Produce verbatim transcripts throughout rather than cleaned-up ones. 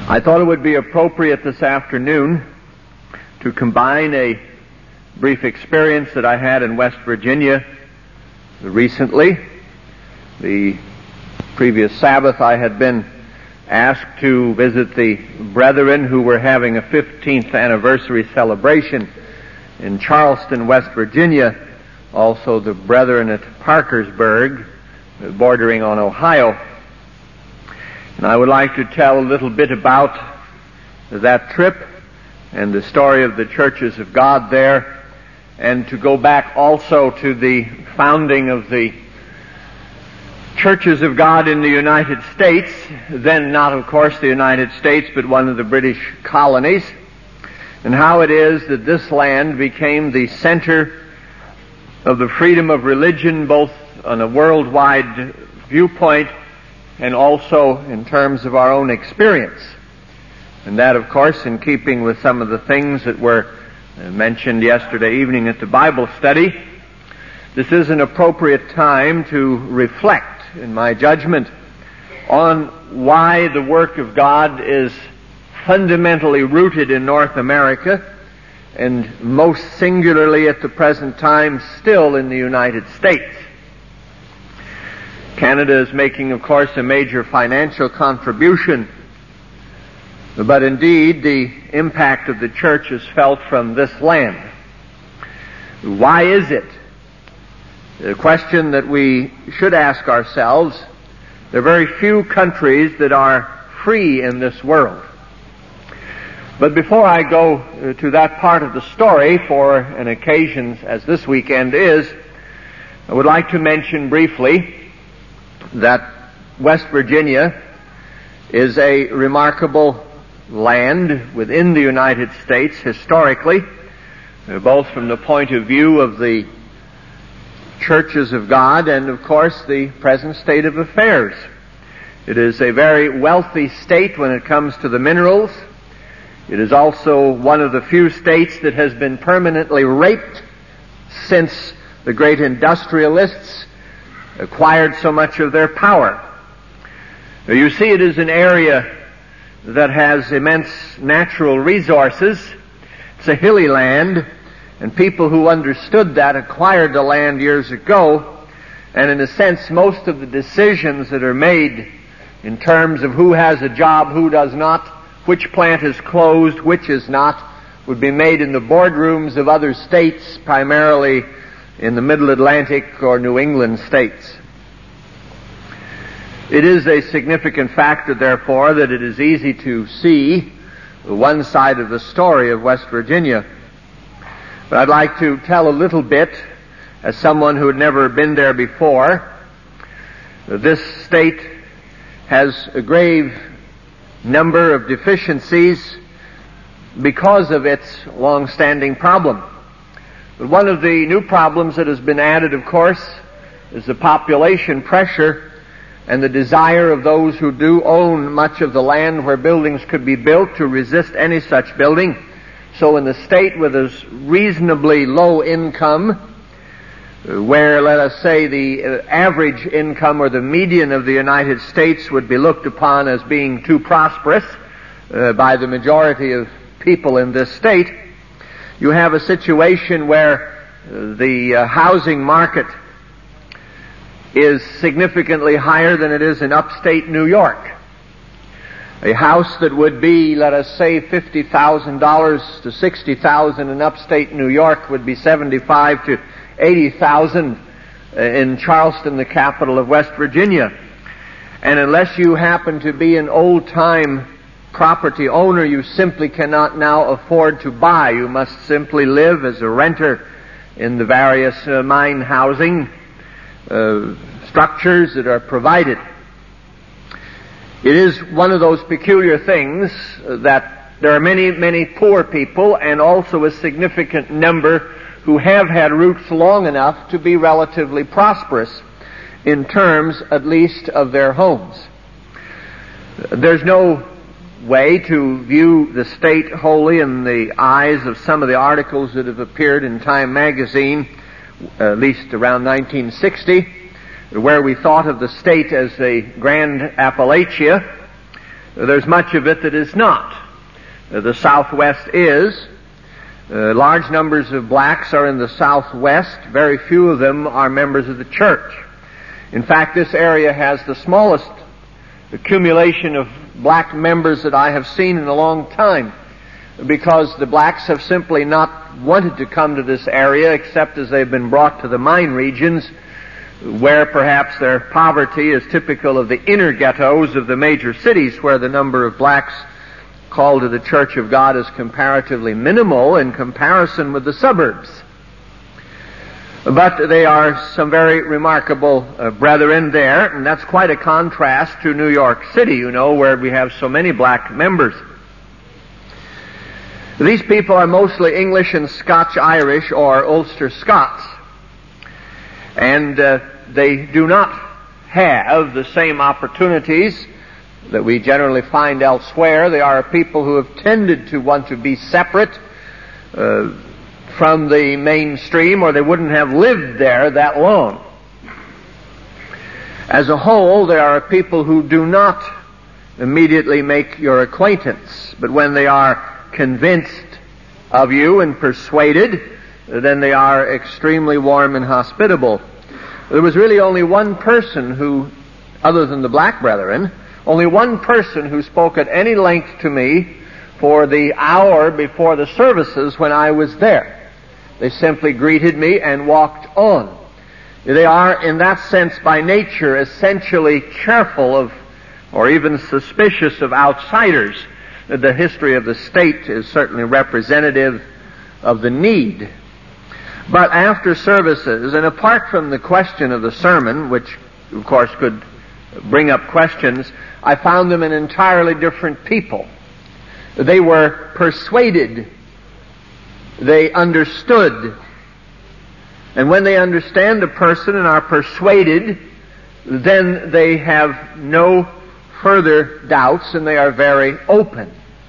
I thought it would be appropriate this afternoon to combine a brief experience that I had in West Virginia recently. The previous Sabbath I had been asked to visit the brethren who were having a fifteenth anniversary celebration in Charleston, West Virginia, also the brethren at Parkersburg, bordering on Ohio. And I would like to tell a little bit about that trip and the story of the churches of God there, and to go back also to the founding of the churches of God in the United States, then not, of course, the United States, but one of the British colonies, and how it is that this land became the center of the freedom of religion, both on a worldwide viewpoint and also in terms of our own experience. And that, of course, in keeping with some of the things that were mentioned yesterday evening at the Bible study, this is an appropriate time to reflect, in my judgment, on why the work of God is fundamentally rooted in North America, and most singularly at the present time still in the United States. Canada is making, of course, a major financial contribution, but indeed the impact of the church is felt from this land. Why is it? The question that we should ask ourselves. There are very few countries that are free in this world. But before I go to that part of the story, for an occasion as this weekend is, I would like to mention briefly that West Virginia is a remarkable land within the United States historically, both from the point of view of the churches of God and, of course, the present state of affairs. It is a very wealthy state when it comes to the minerals. It is also one of the few states that has been permanently raped since the great industrialists acquired so much of their power. You see, it is an area that has immense natural resources. It's a hilly land, and people who understood that acquired the land years ago, and in a sense most of the decisions that are made in terms of who has a job, who does not, which plant is closed, which is not, would be made in the boardrooms of other states, primarily in the Middle Atlantic or New England states. It is a significant factor, therefore, that it is easy to see one side of the story of West Virginia. But I'd like to tell a little bit, as someone who had never been there before. This state has a grave number of deficiencies because of its long-standing problem. But one of the new problems that has been added, of course, is the population pressure and the desire of those who do own much of the land where buildings could be built to resist any such building. So in the state with a reasonably low income, where, let us say, the average income or the median of the United States would be looked upon as being too prosperous uh, by the majority of people in this state, you have a situation where the uh, housing market is significantly higher than it is in upstate New York. A house that would be, let us say, fifty thousand dollars to sixty thousand dollars in upstate New York would be seventy-five thousand to eighty thousand dollars in Charleston, the capital of West Virginia. And unless you happen to be an old-time property owner, you simply cannot now afford to buy. You must simply live as a renter in the various uh, mine housing uh, structures that are provided. It is one of those peculiar things that there are many, many poor people and also a significant number who have had roots long enough to be relatively prosperous in terms, at least, of their homes. There's no way to view the state wholly in the eyes of some of the articles that have appeared in Time magazine, at least around nineteen sixty, where we thought of the state as a grand Appalachia, there's much of it that is not. Uh, the Southwest is. Uh, large numbers of blacks are in the Southwest. Very few of them are members of the church. In fact, this area has the smallest accumulation of black members that I have seen in a long time, because the blacks have simply not wanted to come to this area except as they've been brought to the mine regions, where perhaps their poverty is typical of the inner ghettos of the major cities, where the number of blacks called to the Church of God is comparatively minimal in comparison with the suburbs. But they are some very remarkable uh, brethren there, and that's quite a contrast to New York City, you know, where we have so many black members. These people are mostly English and Scotch-Irish or Ulster Scots, and uh, they do not have the same opportunities that we generally find elsewhere. They are people who have tended to want to be separate uh, from the mainstream, or they wouldn't have lived there that long. As a whole, there are people who do not immediately make your acquaintance, but when they are convinced of you and persuaded, then they are extremely warm and hospitable. There was really only one person who, other than the black brethren, only one person who spoke at any length to me for the hour before the services when I was there. They simply greeted me and walked on. They are, in that sense, by nature, essentially careful of, or even suspicious of outsiders. The history of the state is certainly representative of the need. But after services, and apart from the question of the sermon, which of course could bring up questions, I found them an entirely different people. They were persuaded. They understood. And when they understand a person and are persuaded, then they have no further doubts, and they are very open.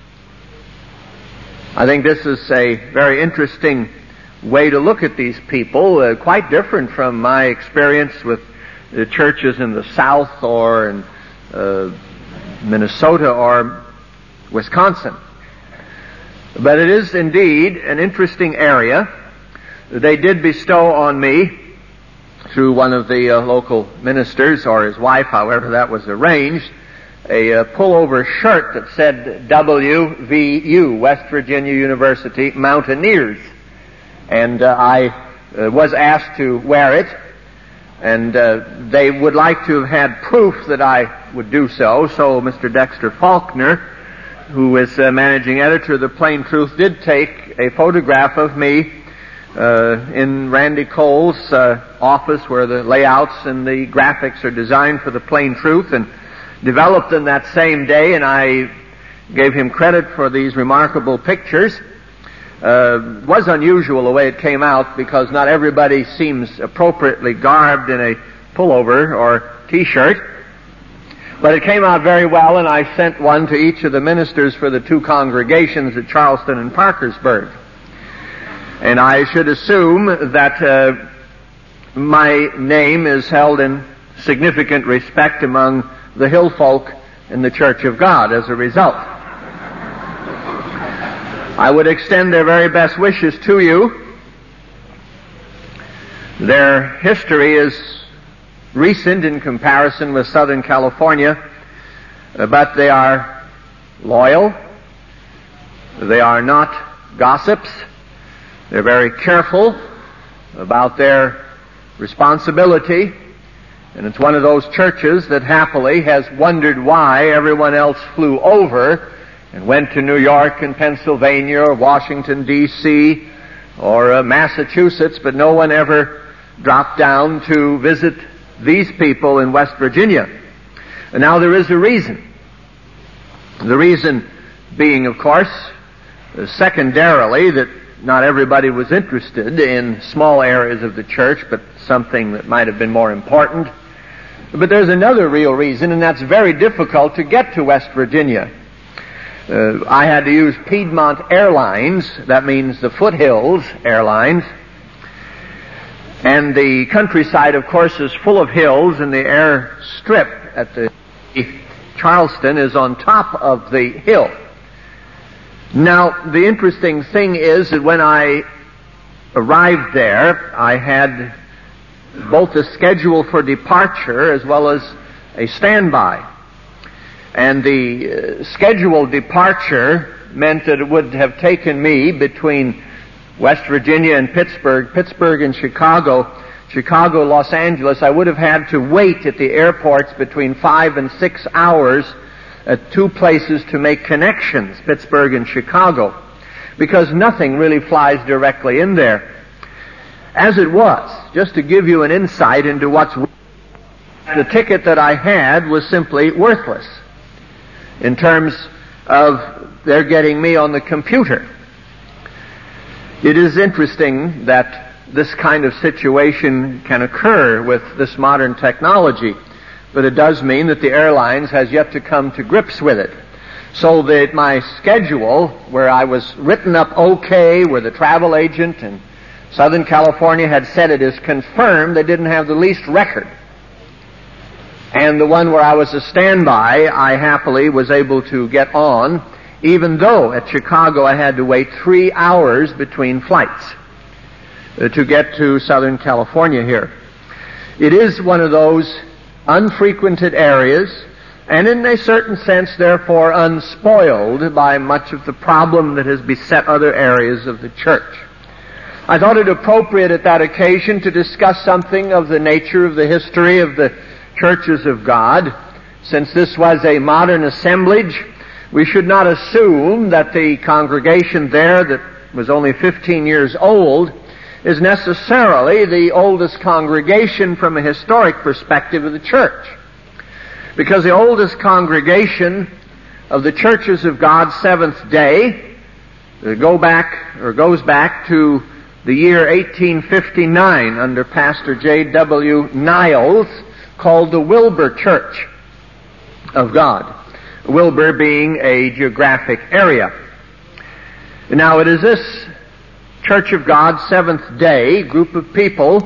I think this is a very interesting way to look at these people, uh, quite different from my experience with the churches in the South or in uh, Minnesota or Wisconsin. But it is indeed an interesting area. They did bestow on me, through one of the uh, local ministers, or his wife, however that was arranged, a uh, pullover shirt that said W V U, West Virginia University Mountaineers. And uh, I uh, was asked to wear it, and uh, they would like to have had proof that I would do so. So Mister Dexter Faulkner, who is uh, managing editor of the Plain Truth, did take a photograph of me uh, in Randy Cole's uh, office, where the layouts and the graphics are designed for the Plain Truth, and developed them that same day, and I gave him credit for these remarkable pictures. Uh, was unusual the way it came out, because not everybody seems appropriately garbed in a pullover or t-shirt. But it came out very well, and I sent one to each of the ministers for the two congregations at Charleston and Parkersburg. And I should assume that uh, my name is held in significant respect among the hill folk in the Church of God as a result. I would extend their very best wishes to you. Their history is recent in comparison with Southern California, but they are loyal. They are not gossips. They're very careful about their responsibility. And it's one of those churches that happily has wondered why everyone else flew over and went to New York and Pennsylvania or Washington, D C or uh, Massachusetts, but no one ever dropped down to visit these people in West Virginia. And now there is a reason. The reason being, of course, uh, secondarily, that not everybody was interested in small areas of the church, but something that might have been more important. But there's another real reason, and that's very difficult to get to West Virginia. Uh, I had to use Piedmont Airlines, that means the Foothills Airlines, and the countryside, of course, is full of hills, and the air strip at the Charleston is on top of the hill. Now, the interesting thing is that when I arrived there, I had both a schedule for departure as well as a standby. And the uh, scheduled departure meant that it would have taken me between West Virginia and Pittsburgh, Pittsburgh and Chicago, Chicago, Los Angeles. I would have had to wait at the airports between five and six hours at two places to make connections, Pittsburgh and Chicago, because nothing really flies directly in there. As it was, just to give you an insight into what's, the ticket that I had was simply worthless in terms of their getting me on the computer. It is interesting that this kind of situation can occur with this modern technology, but it does mean that the airlines has yet to come to grips with it. So that my schedule, where I was written up okay, where the travel agent in Southern California had said it is confirmed, they didn't have the least record. And the one where I was a standby, I happily was able to get on, even though at Chicago I had to wait three hours between flights uh, to get to Southern California here. It is one of those unfrequented areas, and in a certain sense, therefore, unspoiled by much of the problem that has beset other areas of the church. I thought it appropriate at that occasion to discuss something of the nature of the history of the churches of God. Since this was a modern assemblage, we should not assume that the congregation there that was only fifteen years old is necessarily the oldest congregation from a historic perspective of the church. Because the oldest congregation of the churches of God, Seventh Day, go back, or goes back to the year eighteen fifty-nine under Pastor J W Niles, called the Wilbur Church of God. Wilbur being a geographic area. Now it is this Church of God, Seventh Day group of people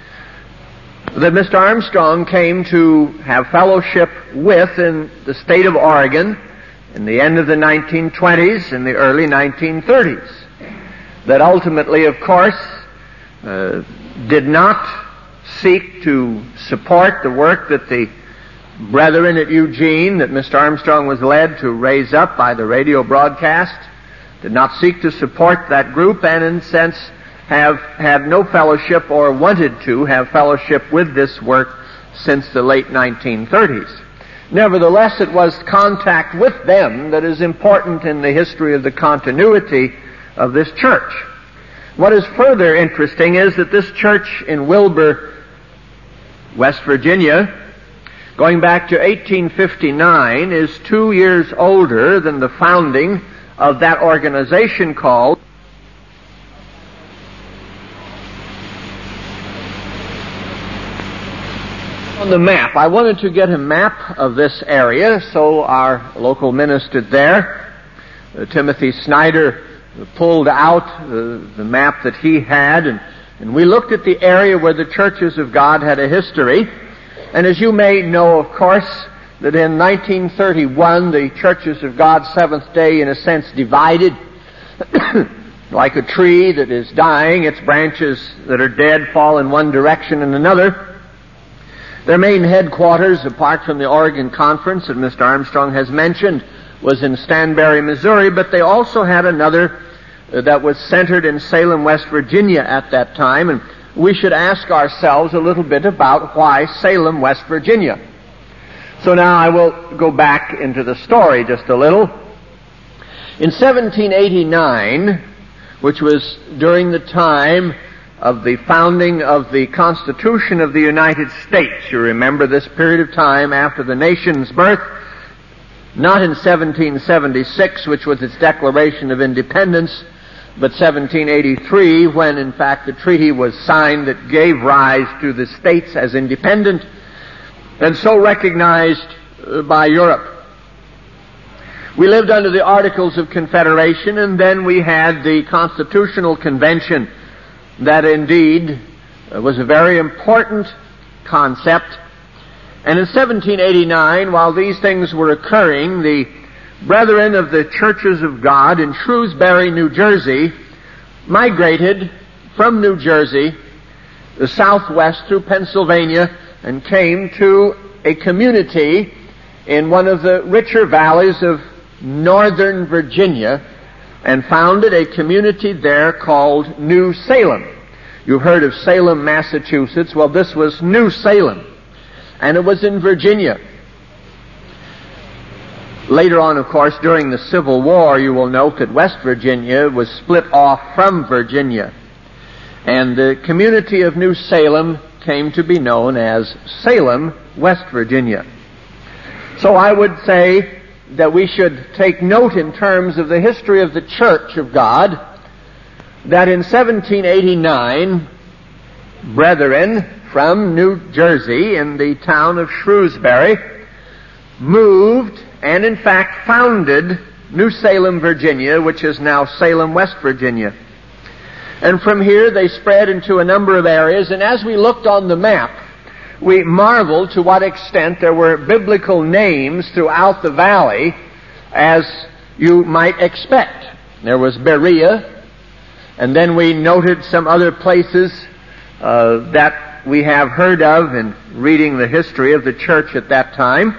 that Mister Armstrong came to have fellowship with in the state of Oregon in the end of the nineteen twenties and the early nineteen thirties. That ultimately, of course, uh, did not seek to support the work that the brethren at Eugene, that Mister Armstrong was led to raise up by the radio broadcast, did not seek to support that group, and in a sense have had no fellowship or wanted to have fellowship with this work since the late nineteen thirties. Nevertheless, it was contact with them that is important in the history of the continuity of this church. What is further interesting is that this church in Wilbur, West Virginia, going back to eighteen fifty-nine, is two years older than the founding of that organization called on the map. I wanted to get a map of this area, so our local minister there, uh, Timothy Snyder, uh, pulled out uh, the map that he had, and, and we looked at the area where the churches of God had a history. And as you may know, of course, that in nineteen thirty-one, the churches of God, Seventh Day, in a sense, divided like a tree that is dying. Its branches that are dead fall in one direction and another. Their main headquarters, apart from the Oregon Conference that Mister Armstrong has mentioned, was in Stanberry, Missouri, but they also had another uh, that was centered in Salem, West Virginia at that time, and we should ask ourselves a little bit about why Salem, West Virginia. So now I will go back into the story just a little. In seventeen eighty-nine, which was during the time of the founding of the Constitution of the United States, you remember this period of time after the nation's birth, not in seventeen seventy-six, which was its Declaration of Independence, but seventeen eighty-three, when in fact the treaty was signed that gave rise to the states as independent, and so recognized by Europe. We lived under the Articles of Confederation, and then we had the Constitutional Convention that indeed was a very important concept. And in seventeen eighty-nine, while these things were occurring, the brethren of the Churches of God in Shrewsbury, New Jersey, migrated from New Jersey, the southwest through Pennsylvania, and came to a community in one of the richer valleys of northern Virginia, and founded a community there called New Salem. You've heard of Salem, Massachusetts. Well, this was New Salem, and it was in Virginia. Later on, of course, during the Civil War, you will note that West Virginia was split off from Virginia, and the community of New Salem came to be known as Salem, West Virginia. So I would say that we should take note in terms of the history of the Church of God that in seventeen eighty-nine, brethren from New Jersey in the town of Shrewsbury moved and in fact founded New Salem, Virginia, which is now Salem, West Virginia. And from here they spread into a number of areas, and as we looked on the map, we marveled to what extent there were biblical names throughout the valley, as you might expect. There was Berea, and then we noted some other places uh, that we have heard of in reading the history of the church at that time.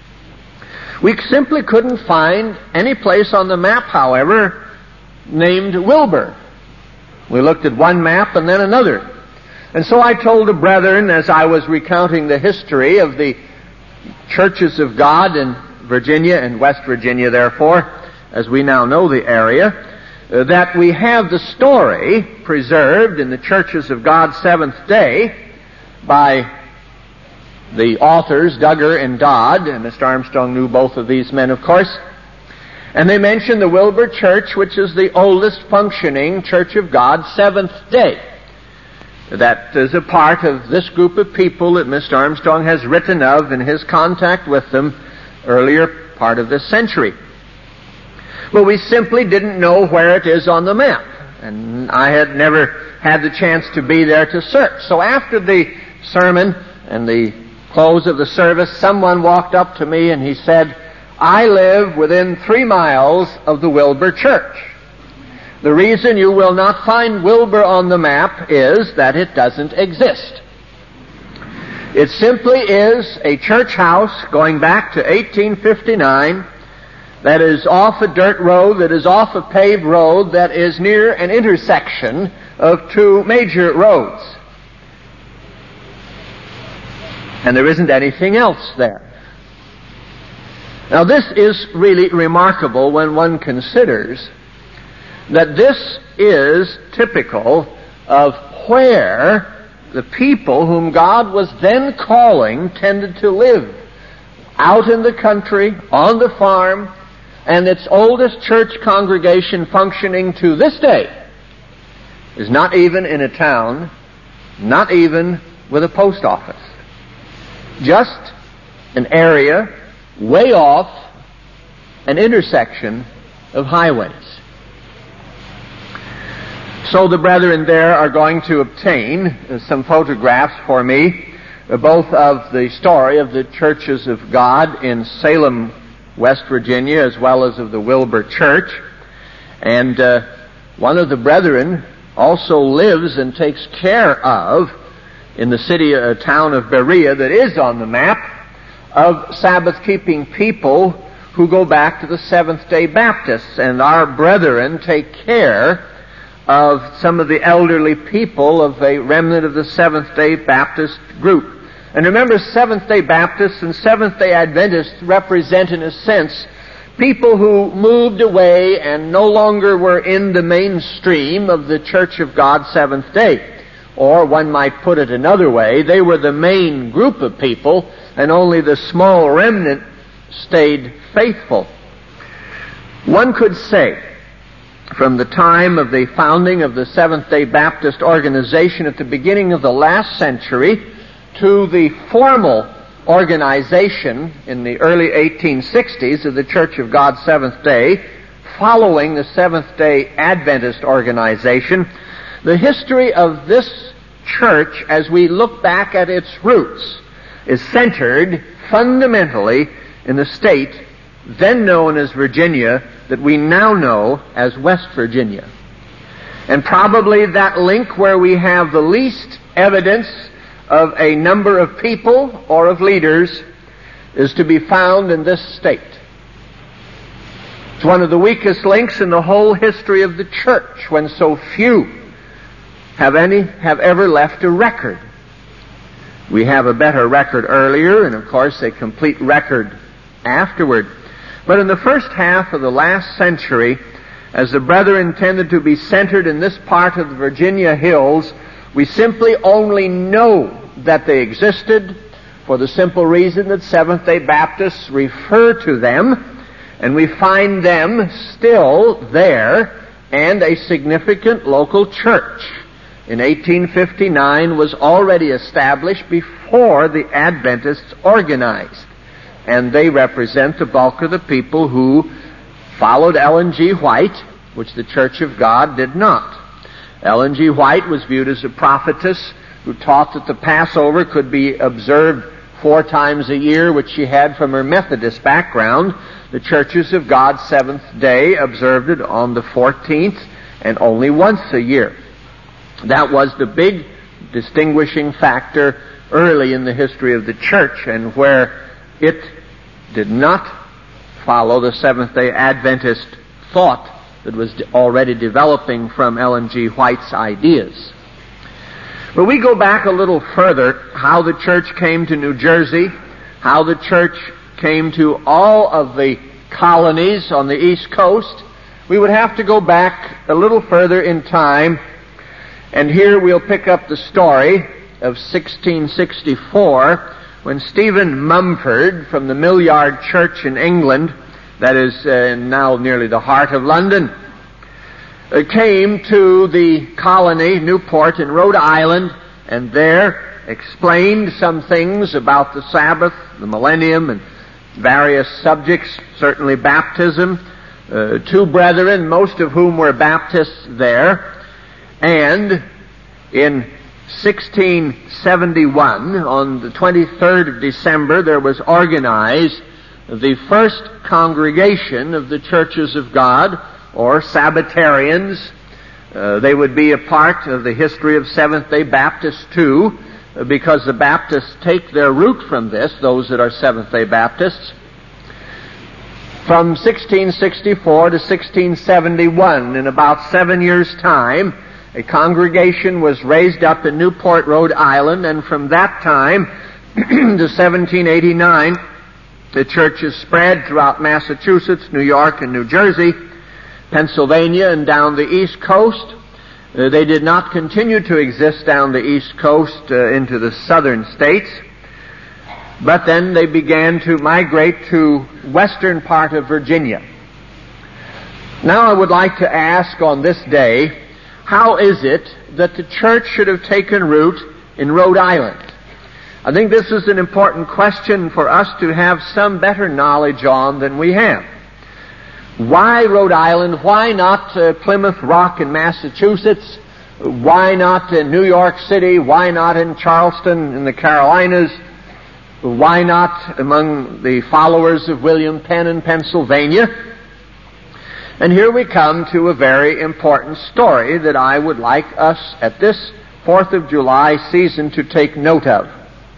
We simply couldn't find any place on the map, however, named Wilbur. We looked at one map and then another. And so I told the brethren, as I was recounting the history of the Churches of God in Virginia and West Virginia, therefore, as we now know the area, uh, that we have the story preserved in the Churches of God Seventh Day by the authors, Duggar and Dodd, and Mister Armstrong knew both of these men, of course. And they mention the Wilbur Church, which is the oldest functioning Church of God Seventh Day. That is a part of this group of people that Mister Armstrong has written of in his contact with them earlier part of this century. But we simply didn't know where it is on the map, and I had never had the chance to be there to search. So after the sermon and the close of the service, someone walked up to me and he said, "I live within three miles of the Wilbur Church. The reason you will not find Wilbur on the map is that it doesn't exist. It simply is a church house going back to eighteen fifty-nine that is off a dirt road, that is off a paved road, that is near an intersection of two major roads. And there isn't anything else there." Now this is really remarkable when one considers that this is typical of where the people whom God was then calling tended to live. Out in the country, on the farm, and its oldest church congregation functioning to this day is not even in a town, not even with a post office. Just an area way off an intersection of highways. So the brethren there are going to obtain uh, some photographs for me, uh, both of the story of the Churches of God in Salem, West Virginia, as well as of the Wilbur Church. And uh, one of the brethren also lives and takes care of, in the city, uh, town of Berea that is on the map, of Sabbath-keeping people who go back to the Seventh-day Baptists. And our brethren take care of some of the elderly people of a remnant of the Seventh-day Baptist group. And remember, Seventh-day Baptists and Seventh-day Adventists represent, in a sense, people who moved away and no longer were in the mainstream of the Church of God Seventh Day. Or one might put it another way, they were the main group of people, and only the small remnant stayed faithful. One could say, from the time of the founding of the Seventh-day Baptist organization at the beginning of the last century to the formal organization in the early eighteen sixties of the Church of God Seventh Day, following the Seventh-day Adventist organization, the history of this church, as we look back at its roots, is centered fundamentally in the state then known as Virginia that we now know as West Virginia. And probably that link where we have the least evidence of a number of people or of leaders is to be found in this state. It's one of the weakest links in the whole history of the church, when so few have any have ever left a record. We have a better record earlier, and of course a complete record afterward. But in the first half of the last century, as the brethren intended to be centered in this part of the Virginia hills, we simply only know that they existed for the simple reason that Seventh-day Baptists refer to them, and we find them still there, and a significant local church in eighteen fifty-nine was already established before the Adventists organized. And they represent the bulk of the people who followed Ellen G. White, which the Church of God did not. Ellen G. White was viewed as a prophetess who taught that the Passover could be observed four times a year, which she had from her Methodist background. The Churches of God's Seventh Day observed it on the fourteenth and only once a year. That was the big distinguishing factor early in the history of the church, and where it did not follow the Seventh-day Adventist thought that was already developing from Ellen G. White's ideas. But we go back a little further, how the church came to New Jersey, how the church came to all of the colonies on the East Coast. We would have to go back a little further in time, and here we'll pick up the story of sixteen sixty-four, when Stephen Mumford from the Millyard Church in England, that is uh, now nearly the heart of London, uh, came to the colony, Newport in Rhode Island, and there explained some things about the Sabbath, the millennium, and various subjects, certainly baptism. Uh, two brethren, most of whom were Baptists there, and in sixteen seventy-one, on the twenty-third of December, there was organized the first congregation of the Churches of God, or Sabbatarians. Uh, they would be a part of the history of Seventh-day Baptists too, because the Baptists take their root from this, those that are Seventh-day Baptists. From sixteen sixty-four to sixteen seventy-one, in about seven years' time, a congregation was raised up in Newport, Rhode Island, and from that time to seventeen eighty-nine, the churches spread throughout Massachusetts, New York, and New Jersey, Pennsylvania, and down the East Coast. Uh, they did not continue to exist down the East Coast uh, into the southern states, but then they began to migrate to western part of Virginia. Now I would like to ask on this day, how is it that the church should have taken root in Rhode Island? I think this is an important question for us to have some better knowledge on than we have. Why Rhode Island? Why not uh, Plymouth Rock in Massachusetts? Why not in New York City? Why not in Charleston in the Carolinas? Why not among the followers of William Penn in Pennsylvania? And here we come to a very important story that I would like us at this fourth of July season to take note of.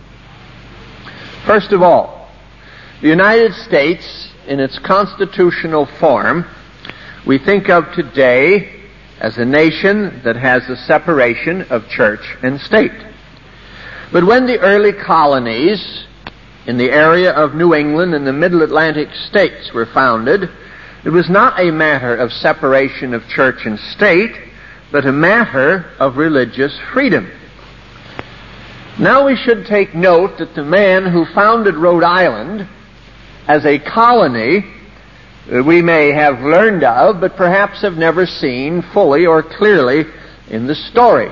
First of all, the United States, in its constitutional form, we think of today as a nation that has a separation of church and state. But when the early colonies in the area of New England and the Middle Atlantic states were founded, it was not a matter of separation of church and state, but a matter of religious freedom. Now we should take note that the man who founded Rhode Island as a colony, we may have learned of, but perhaps have never seen fully or clearly in the story.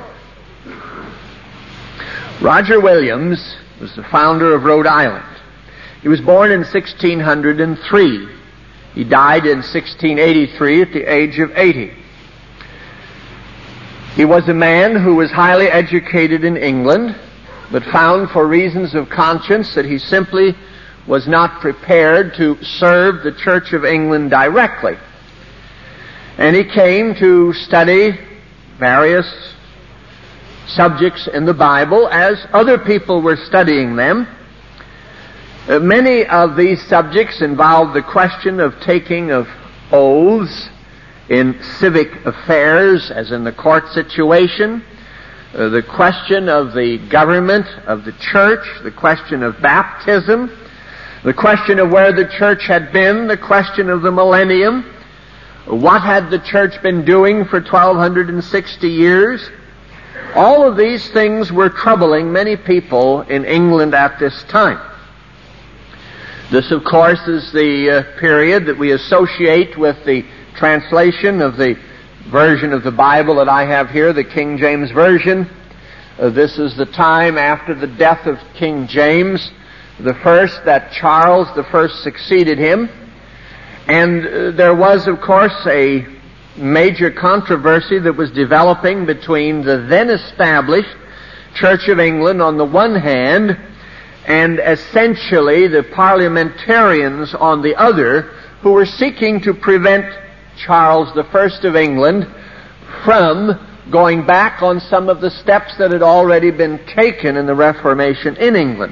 Roger Williams was the founder of Rhode Island. He was born in sixteen oh three. He died in sixteen eighty-three at the age of eighty. He was a man who was highly educated in England, but found for reasons of conscience that he simply was not prepared to serve the Church of England directly. And he came to study various subjects in the Bible as other people were studying them. Uh, many of these subjects involved the question of taking of oaths in civic affairs, as in the court situation, uh, the question of the government of the church, the question of baptism, the question of where the church had been, the question of the millennium, what had the church been doing for twelve sixty years. All of these things were troubling many people in England at this time. This, of course, is the uh, period that we associate with the translation of the version of the Bible that I have here, the King James Version. Uh, this is the time after the death of King James the First that Charles the First succeeded him. And uh, there was, of course, a major controversy that was developing between the then established Church of England on the one hand and essentially the parliamentarians on the other, who were seeking to prevent Charles the First of England from going back on some of the steps that had already been taken in the Reformation in England.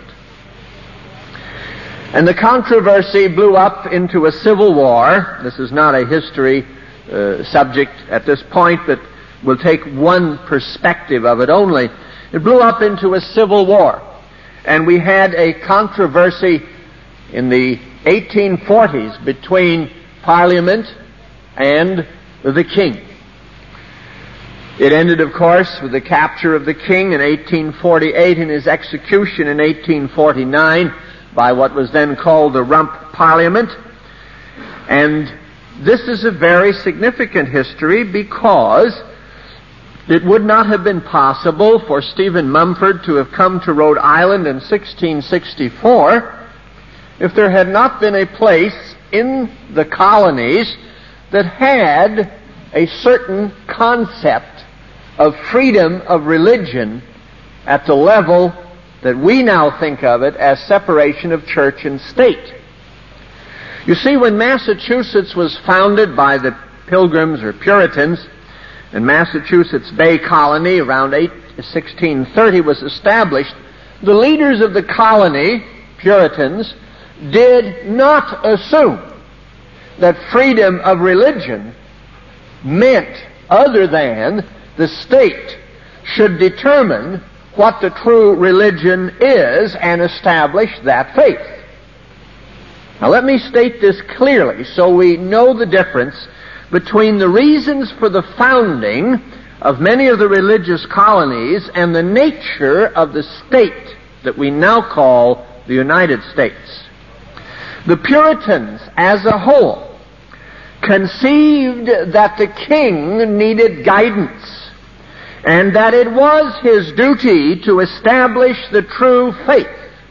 And the controversy blew up into a civil war. This is not a history uh, subject at this point, but we'll take one perspective of it only. It blew up into a civil war. And we had a controversy in the eighteen forties between Parliament and the king. It ended, of course, with the capture of the king in eighteen forty-eight and his execution in eighteen forty-nine by what was then called the Rump Parliament. And this is a very significant history because it would not have been possible for Stephen Mumford to have come to Rhode Island in sixteen sixty-four if there had not been a place in the colonies that had a certain concept of freedom of religion at the level that we now think of it as separation of church and state. You see, when Massachusetts was founded by the Pilgrims or Puritans, and Massachusetts Bay Colony around sixteen thirty was established, the leaders of the colony, Puritans, did not assume that freedom of religion meant other than the state should determine what the true religion is and establish that faith. Now let me state this clearly so we know the difference between the reasons for the founding of many of the religious colonies and the nature of the state that we now call the United States. The Puritans as a whole conceived that the king needed guidance and that it was his duty to establish the true faith.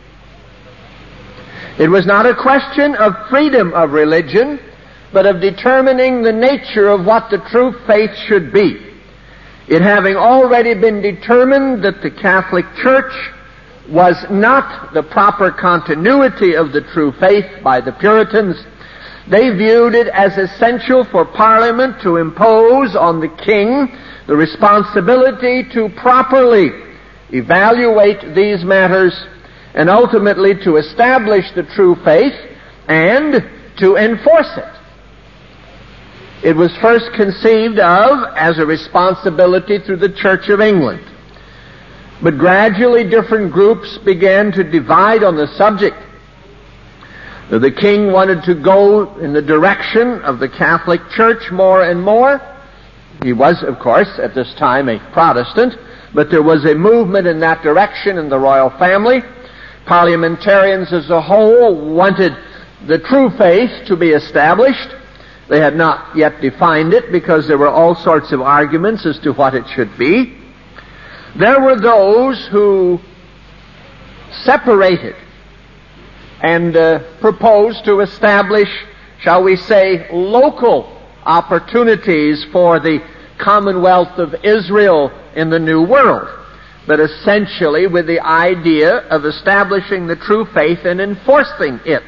It was not a question of freedom of religion, but of determining the nature of what the true faith should be. It having already been determined that the Catholic Church was not the proper continuity of the true faith by the Puritans, they viewed it as essential for Parliament to impose on the king the responsibility to properly evaluate these matters and ultimately to establish the true faith and to enforce it. It was first conceived of as a responsibility through the Church of England. But gradually different groups began to divide on the subject. The king wanted to go in the direction of the Catholic Church more and more. He was, of course, at this time a Protestant, but there was a movement in that direction in the royal family. Parliamentarians as a whole wanted the true faith to be established. They had not yet defined it because there were all sorts of arguments as to what it should be. There were those who separated and uh, proposed to establish, shall we say, local opportunities for the Commonwealth of Israel in the New World. but essentially with the idea of establishing the true faith and enforcing it.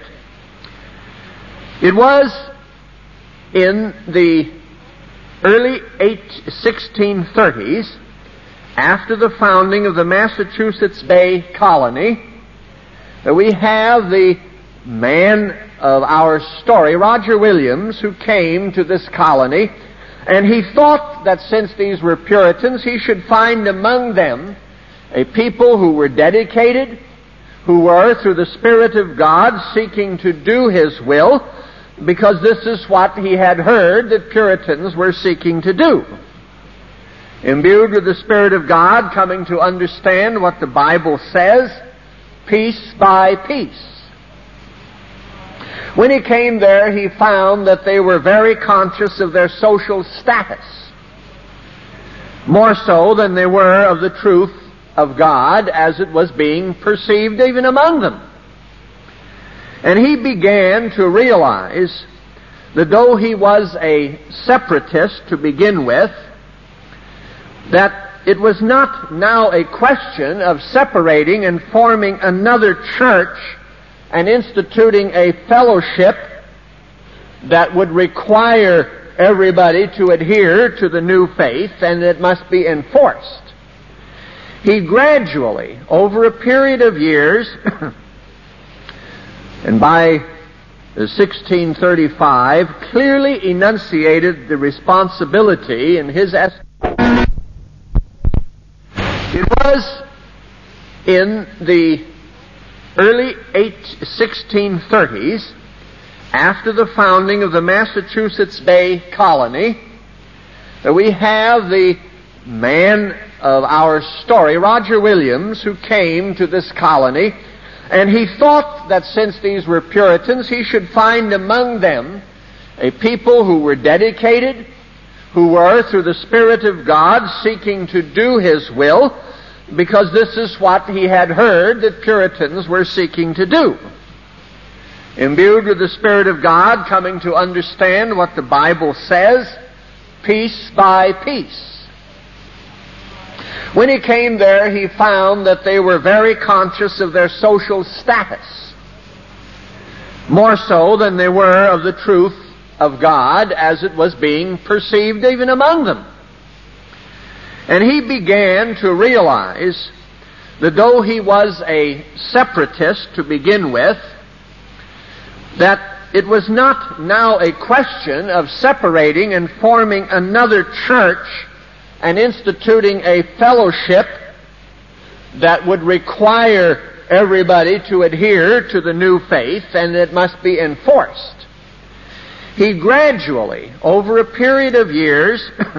It was in the early sixteen thirties, after the founding of the Massachusetts Bay Colony, that we have the man of our story, Roger Williams, who came to this colony, and he thought that since these were Puritans, he should find among them a people who were dedicated, who were, through the Spirit of God, seeking to do His will, because this is what he had heard that Puritans were seeking to do. Imbued with the Spirit of God, coming to understand what the Bible says, piece by piece. When he came there, he found that they were very conscious of their social status, more so than they were of the truth of God as it was being perceived even among them. And he began to realize that though he was a separatist to begin with, that it was not now a question of separating and forming another church and instituting a fellowship that would require everybody to adhere to the new faith and it must be enforced. He gradually, over a period of years, and by sixteen thirty-five, clearly enunciated the responsibility in his estimate. It was in the early sixteen thirties, after the founding of the Massachusetts Bay Colony, that we have the man of our story, Roger Williams, who came to this colony, and he thought that since these were Puritans, he should find among them a people who were dedicated, who were, through the Spirit of God, seeking to do His will, because this is what he had heard that Puritans were seeking to do. Imbued with the Spirit of God, coming to understand what the Bible says, piece by piece. When he came there, he found that they were very conscious of their social status, more so than they were of the truth of God as it was being perceived even among them. And he began to realize that though he was a separatist to begin with, that it was not now a question of separating and forming another church and instituting a fellowship that would require everybody to adhere to the new faith and it must be enforced. He gradually, over a period of years,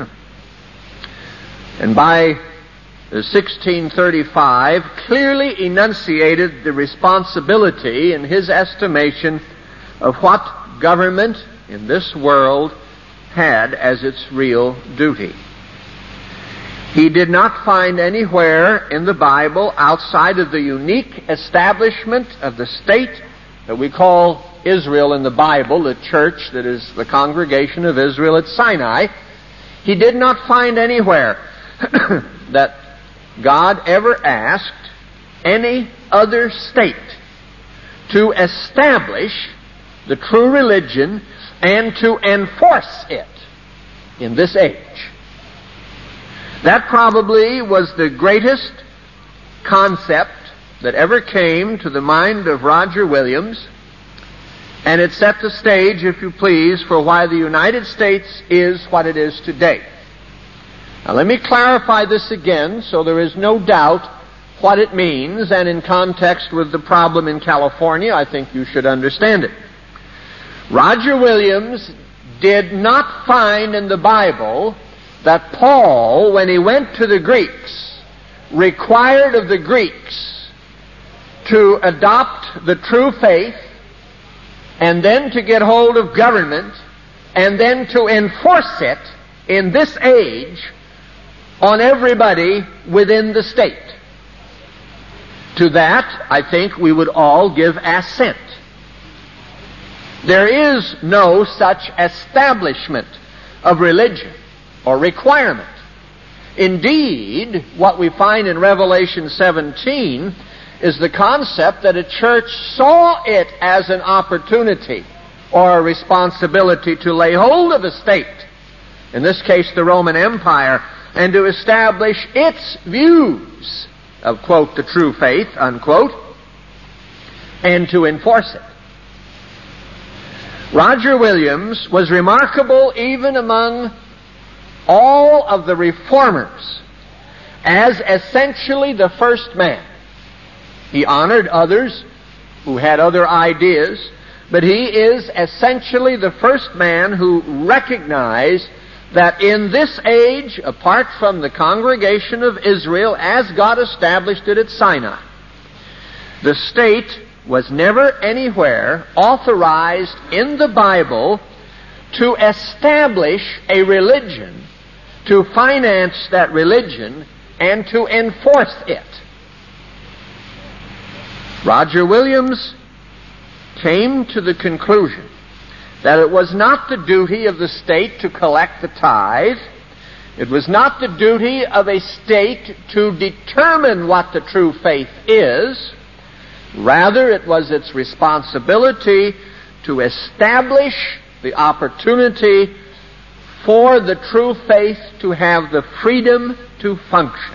and by sixteen thirty-five, clearly enunciated the responsibility in his estimation of what government in this world had as its real duty. He did not find anywhere in the Bible, outside of the unique establishment of the state that we call Israel in the Bible, the church that is the congregation of Israel at Sinai, he did not find anywhere that God ever asked any other state to establish the true religion and to enforce it in this age. That probably was the greatest concept that ever came to the mind of Roger Williams, and it set the stage, if you please, for why the United States is what it is today. Now let me clarify this again so there is no doubt what it means, and in context with the problem in California, I think you should understand it. Roger Williams did not find in the Bible that Paul, when he went to the Greeks, required of the Greeks to adopt the true faith and then to get hold of government and then to enforce it in this age on everybody within the state. To that, I think we would all give assent. There is no such establishment of religion or requirement. Indeed, what we find in Revelation seventeen is the concept that a church saw it as an opportunity or a responsibility to lay hold of a state, in this case the Roman Empire, and to establish its views of, quote, the true faith, unquote, and to enforce it. Roger Williams was remarkable even among all of the reformers as essentially the first man. He honored others who had other ideas, but he is essentially the first man who recognized that in this age, apart from the congregation of Israel as God established it at Sinai, the state was never anywhere authorized in the Bible to establish a religion, to finance that religion, and to enforce it. Roger Williams came to the conclusion that it was not the duty of the state to collect the tithe. It was not the duty of a state to determine what the true faith is. Rather, it was its responsibility to establish the opportunity for the true faith to have the freedom to function.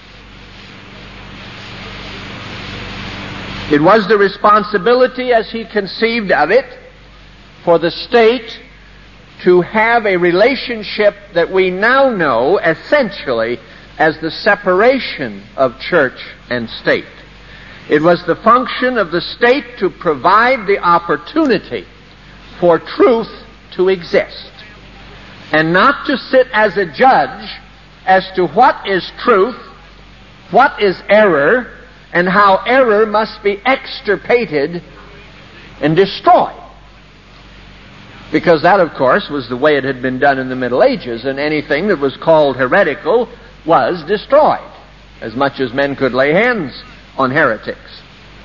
It was the responsibility, as he conceived of it, for the state to have a relationship that we now know essentially as the separation of church and state. It was the function of the state to provide the opportunity for truth to exist, and not to sit as a judge as to what is truth, what is error, and how error must be extirpated and destroyed. Because that, of course, was the way it had been done in the Middle Ages, and anything that was called heretical was destroyed, as much as men could lay hands on heretics.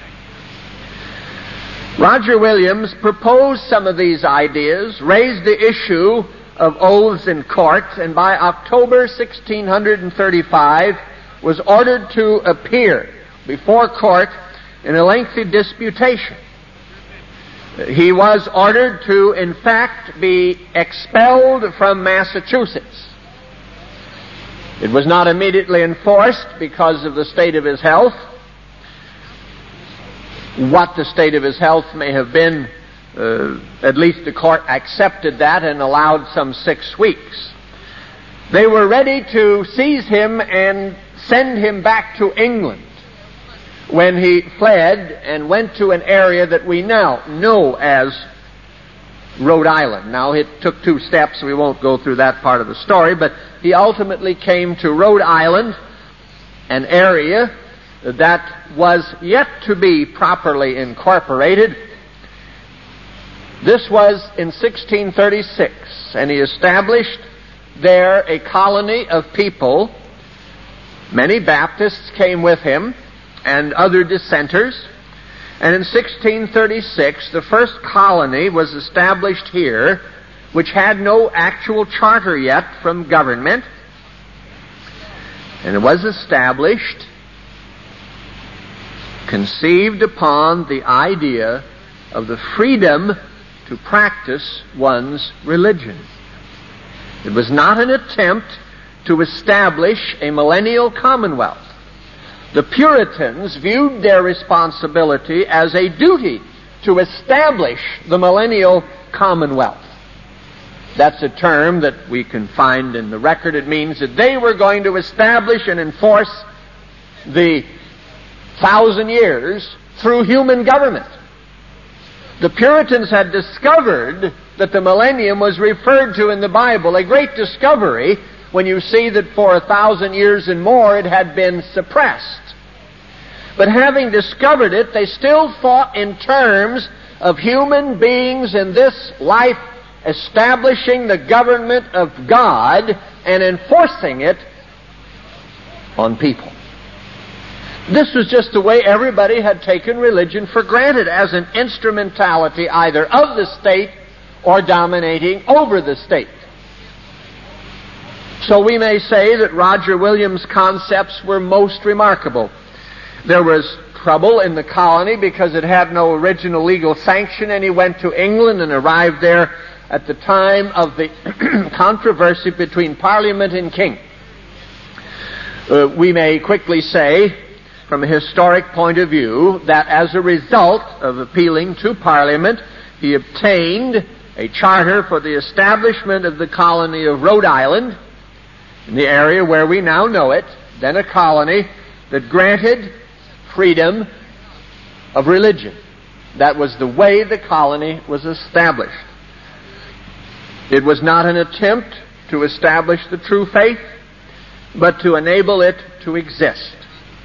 Roger Williams proposed some of these ideas, raised the issue of oaths in court, and by October sixteen thirty-five was ordered to appear before court in a lengthy disputation. He was ordered to, in fact, be expelled from Massachusetts. It was not immediately enforced because of the state of his health. What the state of his health may have been, uh, at least the court accepted that and allowed some six weeks. They were ready to seize him and send him back to England, when he fled and went to an area that we now know as Rhode Island. Now, it took two steps, we won't go through that part of the story, but he ultimately came to Rhode Island, an area that was yet to be properly incorporated. This was in sixteen thirty-six, and he established there a colony of people. Many Baptists came with him, and other dissenters. And in sixteen thirty-six, the first colony was established here, which had no actual charter yet from government. And it was established, conceived upon the idea of the freedom to practice one's religion. It was not an attempt to establish a millennial commonwealth. The Puritans viewed their responsibility as a duty to establish the millennial commonwealth. That's a term that we can find in the record. It means that they were going to establish and enforce the thousand years through human government. The Puritans had discovered that the millennium was referred to in the Bible, a great discovery when you see that for a thousand years and more it had been suppressed. But having discovered it, they still thought in terms of human beings in this life establishing the government of God and enforcing it on people. This was just the way everybody had taken religion for granted, as an instrumentality either of the state or dominating over the state. So we may say that Roger Williams' concepts were most remarkable. There was trouble in the colony because it had no original legal sanction, and he went to England and arrived there at the time of the controversy between Parliament and King. Uh, we may quickly say, from a historic point of view, that as a result of appealing to Parliament, he obtained a charter for the establishment of the colony of Rhode Island, in the area where we now know it, then a colony that granted freedom of religion. That was the way the colony was established. It was not an attempt to establish the true faith, but to enable it to exist.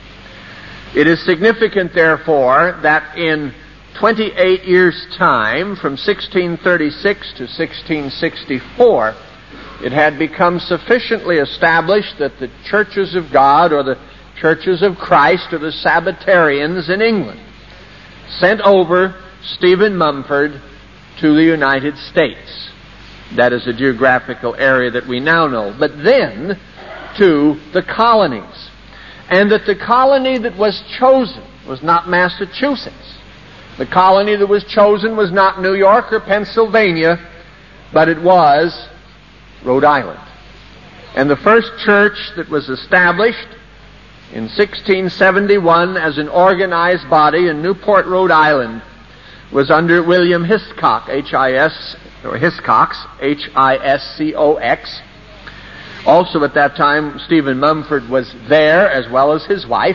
It is significant, therefore, that in twenty-eight years' time, from sixteen thirty-six to sixteen sixty-four, it had become sufficiently established that the churches of God, or the churches of Christ, or the Sabbatarians in England, sent over Stephen Mumford to the United States. That is a geographical area that we now know. But then to the colonies. And that the colony that was chosen was not Massachusetts. The colony that was chosen was not New York or Pennsylvania, but it was Rhode Island. And the first church that was established in sixteen seventy-one as an organized body in Newport, Rhode Island, was under William Hiscox, H I S, or Hiscox, H I S C O X. Also at that time, Stephen Mumford was there, as well as his wife.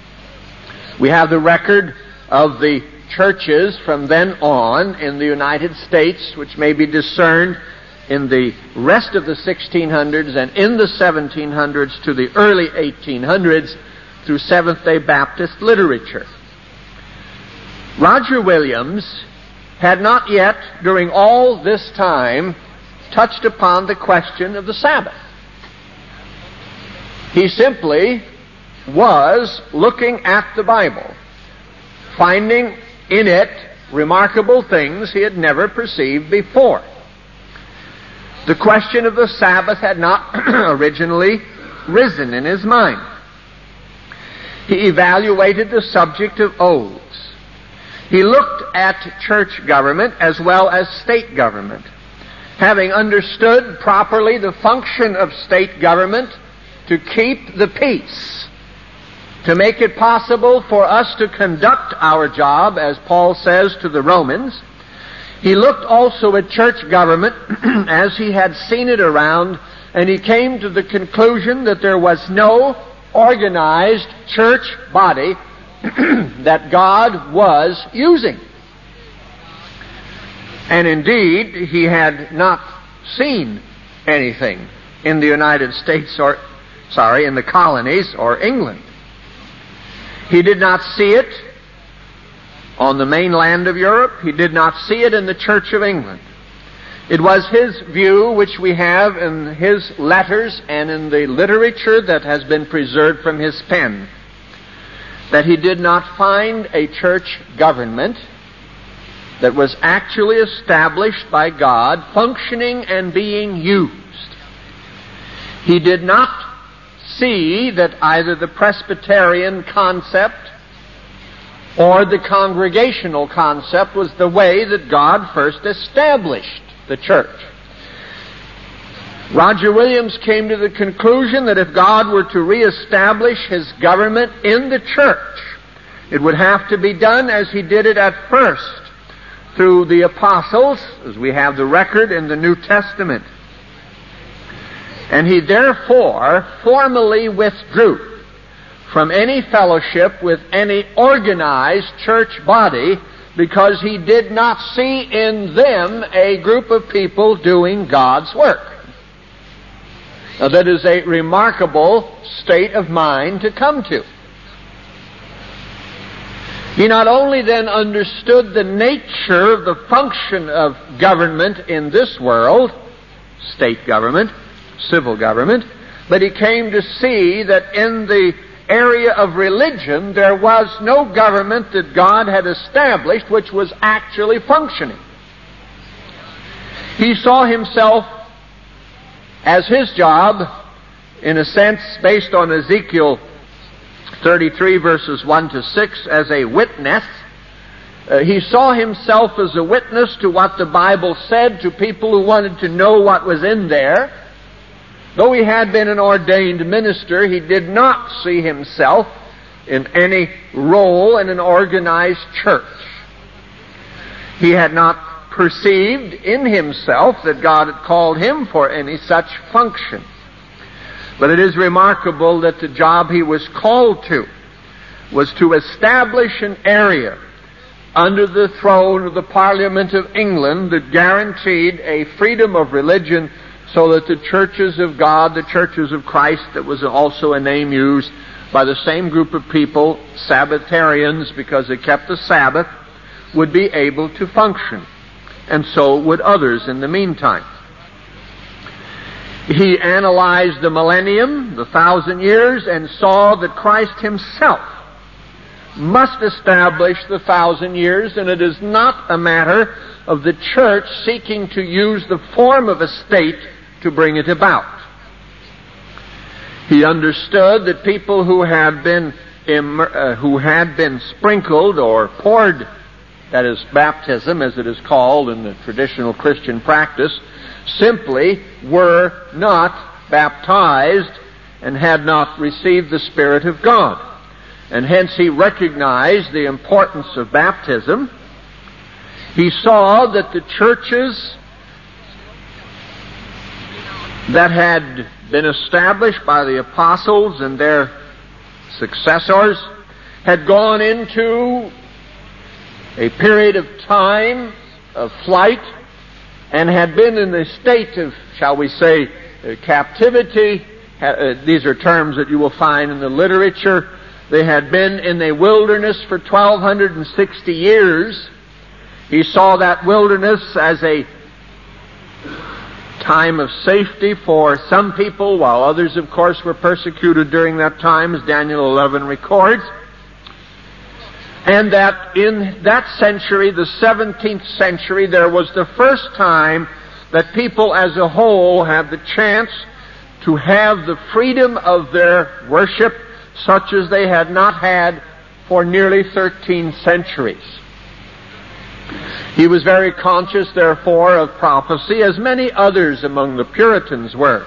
We have the record of the churches from then on in the United States, which may be discerned in the rest of the sixteen hundreds and in the seventeen hundreds to the early eighteen hundreds through Seventh-day Baptist literature. Roger Williams had not yet, during all this time, touched upon the question of the Sabbath. He simply was looking at the Bible, finding in it remarkable things he had never perceived before. The question of the Sabbath had not originally risen in his mind. He evaluated the subject of oaths. He looked at church government as well as state government. Having understood properly the function of state government to keep the peace, to make it possible for us to conduct our job, as Paul says to the Romans, he looked also at church government as he had seen it around, and he came to the conclusion that there was no organized church body that God was using. And indeed, he had not seen anything in the United States or, sorry, in the colonies or England. He did not see it on the mainland of Europe. He did not see it in the Church of England. It was his view, which we have in his letters and in the literature that has been preserved from his pen, that he did not find a church government that was actually established by God, functioning and being used. He did not see that either the Presbyterian concept or the congregational concept was the way that God first established the church. Roger Williams came to the conclusion that if God were to reestablish His government in the church, it would have to be done as He did it at first, through the apostles, as we have the record in the New Testament. And he therefore formally withdrew from any fellowship with any organized church body, because he did not see in them a group of people doing God's work. Now, that is a remarkable state of mind to come to. He not only then understood the nature of the function of government in this world, state government, civil government, but he came to see that in the area of religion there was no government that God had established which was actually functioning. He saw himself as his job in a sense, based on Ezekiel thirty-three verses one to six, as a witness. Uh, he saw himself as a witness to what the Bible said to people who wanted to know what was in there. Though he had been an ordained minister, he did not see himself in any role in an organized church. He had not perceived in himself that God had called him for any such function. But it is remarkable that the job he was called to was to establish an area under the throne of the Parliament of England that guaranteed a freedom of religion, so that the churches of God, the churches of Christ, that was also a name used by the same group of people, Sabbatarians, because they kept the Sabbath, would be able to function. And so would others in the meantime. He analyzed the millennium, the thousand years, and saw that Christ himself must establish the thousand years, and it is not a matter of the church seeking to use the form of a state to bring it about. He understood that people who had been immer- uh, who had been sprinkled or poured, that is baptism as it is called in the traditional Christian practice, simply were not baptized and had not received the Spirit of God. And hence he recognized the importance of baptism. He saw that the churches that had been established by the apostles and their successors had gone into a period of time of flight and had been in the state of, shall we say, uh, captivity. Uh, these are terms that you will find in the literature. They had been in the wilderness for twelve sixty years. He saw that wilderness as a time of safety for some people, while others, of course, were persecuted during that time, as Daniel eleven records. And that in that century, the seventeenth century, there was the first time that people as a whole had the chance to have the freedom of their worship such as they had not had for nearly thirteen centuries. He was very conscious, therefore, of prophecy, as many others among the Puritans were.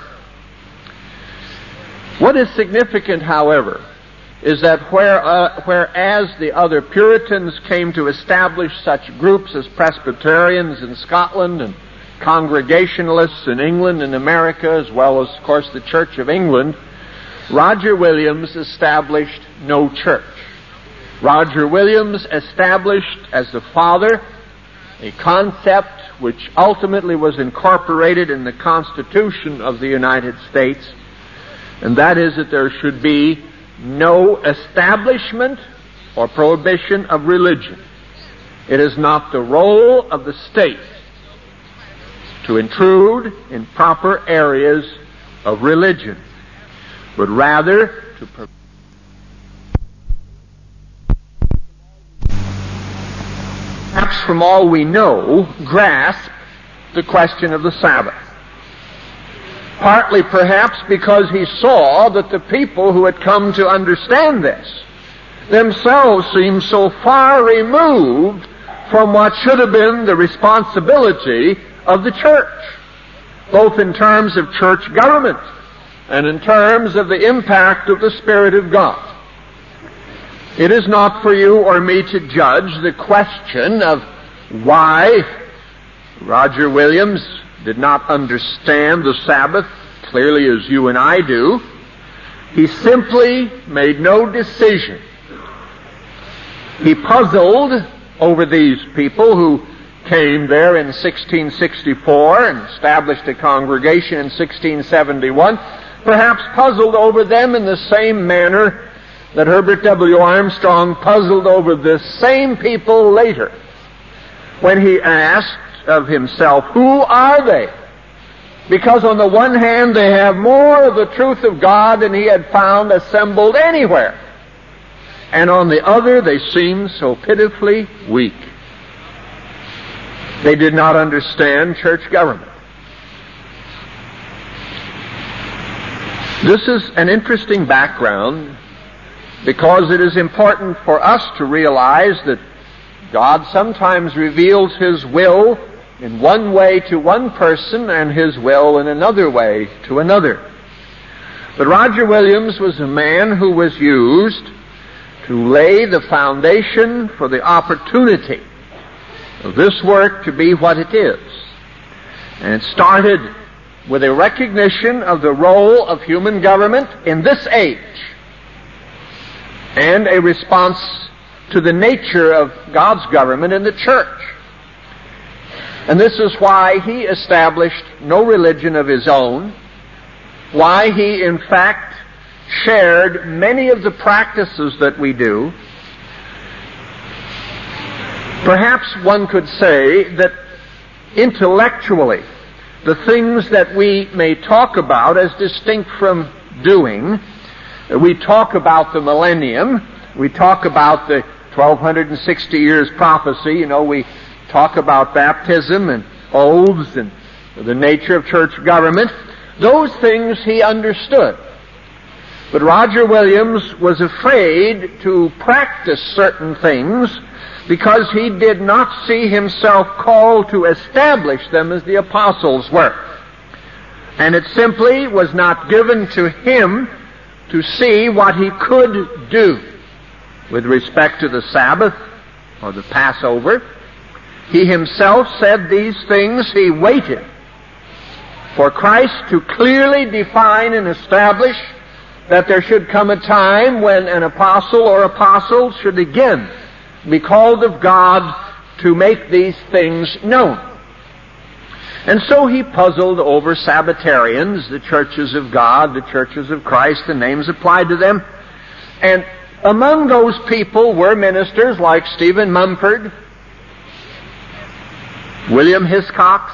What is significant, however, is that where, uh, whereas the other Puritans came to establish such groups as Presbyterians in Scotland and Congregationalists in England and America, as well as, of course, the Church of England, Roger Williams established no church. Roger Williams established as the father a concept which ultimately was incorporated in the Constitution of the United States, and that is that there should be no establishment or prohibition of religion. It is not the role of the state to intrude in proper areas of religion, but rather to provide. Perhaps from all we know, grasp the question of the Sabbath. Partly perhaps because he saw that the people who had come to understand this themselves seemed so far removed from what should have been the responsibility of the church, both in terms of church government and in terms of the impact of the Spirit of God. It is not for you or me to judge the question of why Roger Williams did not understand the Sabbath clearly as you and I do. He simply made no decision. He puzzled over these people who came there in sixteen sixty-four and established a congregation in sixteen seventy-one, perhaps puzzled over them in the same manner that Herbert W. Armstrong puzzled over the same people later when he asked of himself, who are they? Because on the one hand they have more of the truth of God than he had found assembled anywhere, and on the other they seem so pitifully weak. They did not understand church government. This is an interesting background because it is important for us to realize that God sometimes reveals His will in one way to one person and His will in another way to another. But Roger Williams was a man who was used to lay the foundation for the opportunity of this work to be what it is. And it started with a recognition of the role of human government in this age and a response to the nature of God's government in the church. And this is why he established no religion of his own, why he in fact shared many of the practices that we do. Perhaps one could say that intellectually, the things that we may talk about as distinct from doing, we talk about the millennium, we talk about the twelve sixty years prophecy, you know, we talk about baptism and oaths and the nature of church government. Those things he understood. But Roger Williams was afraid to practice certain things because he did not see himself called to establish them as the apostles were. And it simply was not given to him to see what he could do with respect to the Sabbath or the Passover. He himself said these things. He waited for Christ to clearly define and establish that there should come a time when an apostle or apostles should again be called of God to make these things known. And so he puzzled over Sabbatarians, the churches of God, the churches of Christ, the names applied to them. And among those people were ministers like Stephen Mumford, William Hiscox,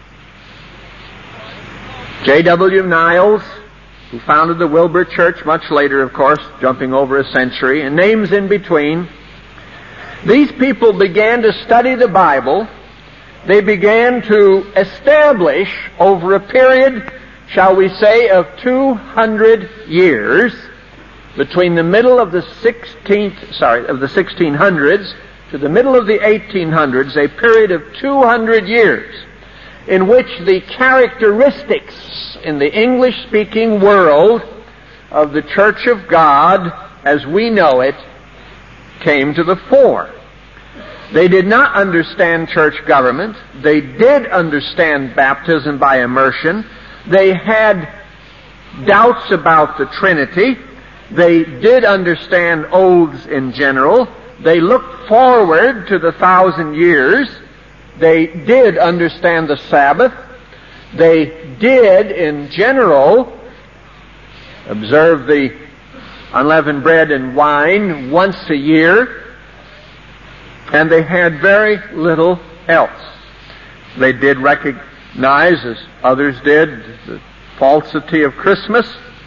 J W Niles, who founded the Wilbur Church much later, of course, jumping over a century, and names in between. These people began to study the Bible. They began to establish over a period, shall we say, of two hundred years, between the middle of the sixteenth, sorry, of the sixteen hundreds to the middle of the eighteen hundreds, a period of two hundred years in which the characteristics in the English-speaking world of the Church of God, as we know it, came to the fore. They did not understand church government. They did understand baptism by immersion. They had doubts about the Trinity. They did understand oaths in general. They looked forward to the thousand years. They did understand the Sabbath. They did, in general, observe the unleavened bread and wine once a year, and they had very little else. They did recognize, as others did, the falsity of Christmas.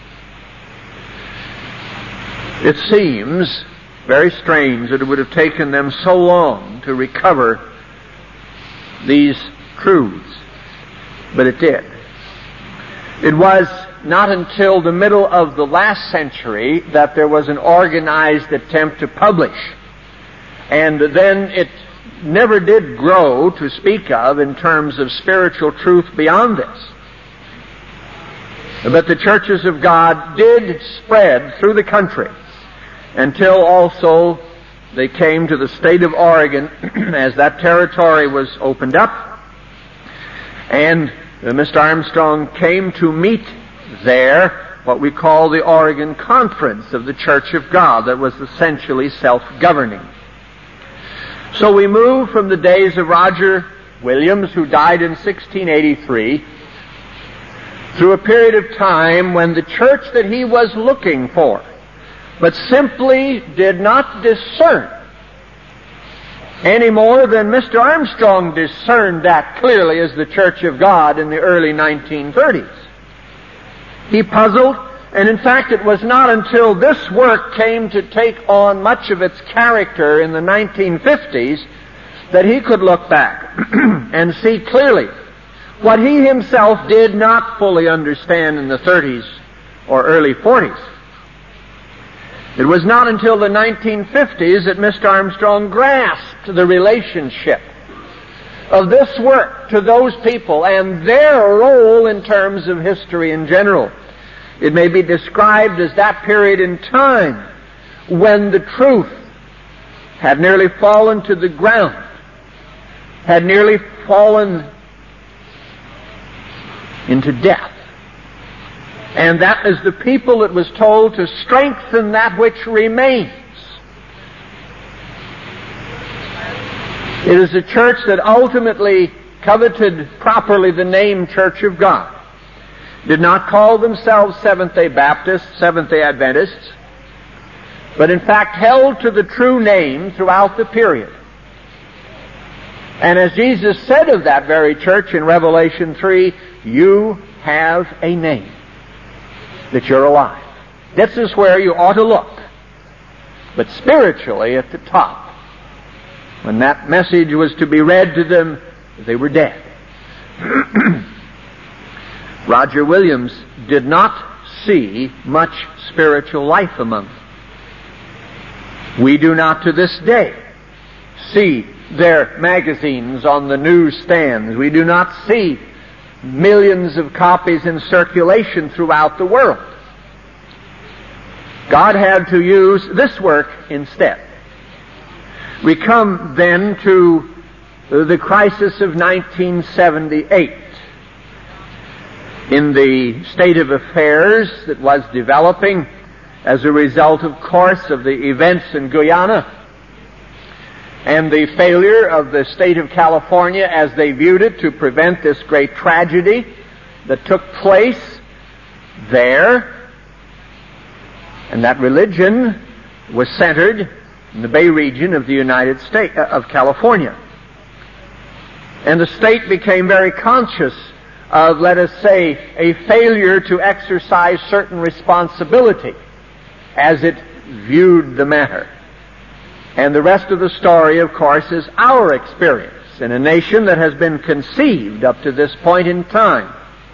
It seems very strange that it would have taken them so long to recover these truths, but it did. It was not until the middle of the last century that there was an organized attempt to publish. And then it never did grow to speak of in terms of spiritual truth beyond this. But the churches of God did spread through the country until also they came to the state of Oregon as that territory was opened up. And Mister Armstrong came to meet there what we call the Oregon Conference of the Church of God, that was essentially self-governing. So we move from the days of Roger Williams, who died in sixteen eighty-three, through a period of time when the church that he was looking for, but simply did not discern any more than Mister Armstrong discerned that clearly as the Church of God in the early nineteen thirties. He puzzled, and in fact it was not until this work came to take on much of its character in the nineteen fifties that he could look back and see clearly what he himself did not fully understand in the thirties or early forties. It was not until the nineteen fifties that Mister Armstrong grasped the relationship of this work to those people and their role in terms of history in general. It may be described as that period in time when the truth had nearly fallen to the ground, had nearly fallen into death. And that is the people that was told to strengthen that which remains. It is a church that ultimately coveted properly the name Church of God. Did not call themselves Seventh-day Baptists, Seventh-day Adventists, but in fact held to the true name throughout the period. And as Jesus said of that very church in Revelation three, you have a name, that you're alive. This is where you ought to look. But spiritually at the top, when that message was to be read to them, they were dead. Roger Williams did not see much spiritual life among them. We do not to this day see their magazines on the newsstands. We do not see millions of copies in circulation throughout the world. God had to use this work instead. We come then to the crisis of nineteen seventy-eight. In the state of affairs that was developing as a result, of course, of the events in Guyana and the failure of the state of California as they viewed it to prevent this great tragedy that took place there. And that religion was centered in the Bay region of the United States, uh, of California. And the state became very conscious of, let us say, a failure to exercise certain responsibility as it viewed the matter. And the rest of the story, of course, is our experience in a nation that has been conceived up to this point in time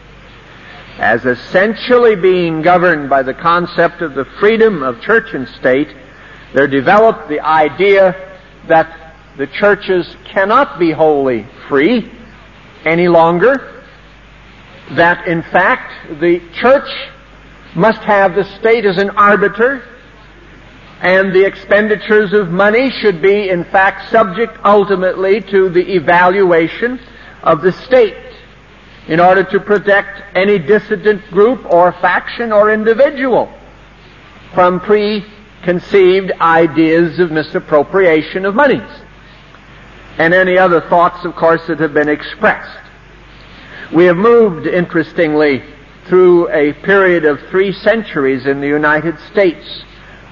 as essentially being governed by the concept of the freedom of church and state. There developed the idea that the churches cannot be wholly free any longer, that in fact the church must have the state as an arbiter, and the expenditures of money should be in fact subject ultimately to the evaluation of the state in order to protect any dissident group or faction or individual from preconceived ideas of misappropriation of monies and any other thoughts, of course, that have been expressed. We have moved, interestingly, through a period of three centuries in the United States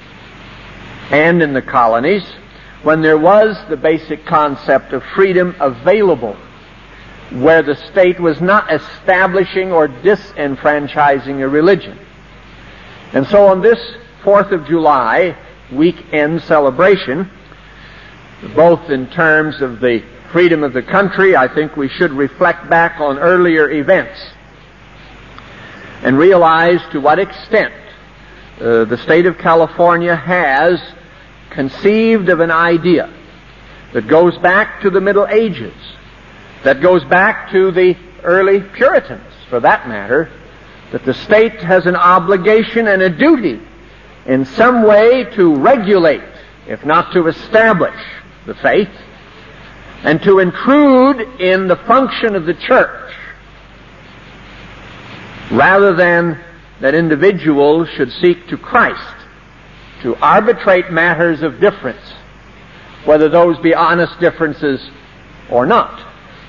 and in the colonies when there was the basic concept of freedom available, where the state was not establishing or disenfranchising a religion. And so on this fourth of July weekend celebration, both in terms of the freedom of the country, I think we should reflect back on earlier events and realize to what extent uh, the state of California has conceived of an idea that goes back to the Middle Ages, that goes back to the early Puritans, for that matter, that the state has an obligation and a duty in some way to regulate, if not to establish, the faith, and to intrude in the function of the church, rather than that individuals should seek to Christ to arbitrate matters of difference, whether those be honest differences or not.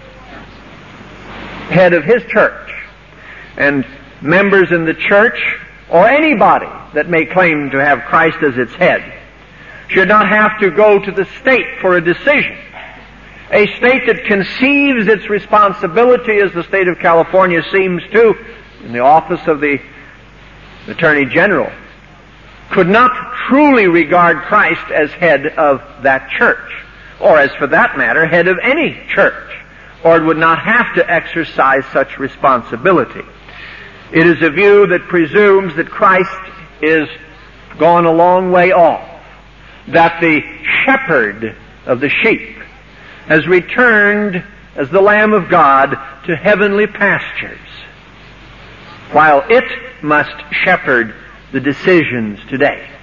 Head of his church and members in the church, or anybody that may claim to have Christ as its head, should not have to go to the state for a decision. A state that conceives its responsibility, as the state of California seems to, in the office of the Attorney General, could not truly regard Christ as head of that church, or as, for that matter, head of any church, or it would not have to exercise such responsibility. It is a view that presumes that Christ is gone a long way off, that the shepherd of the sheep has returned as the Lamb of God to heavenly pastures, while it must shepherd the decisions today.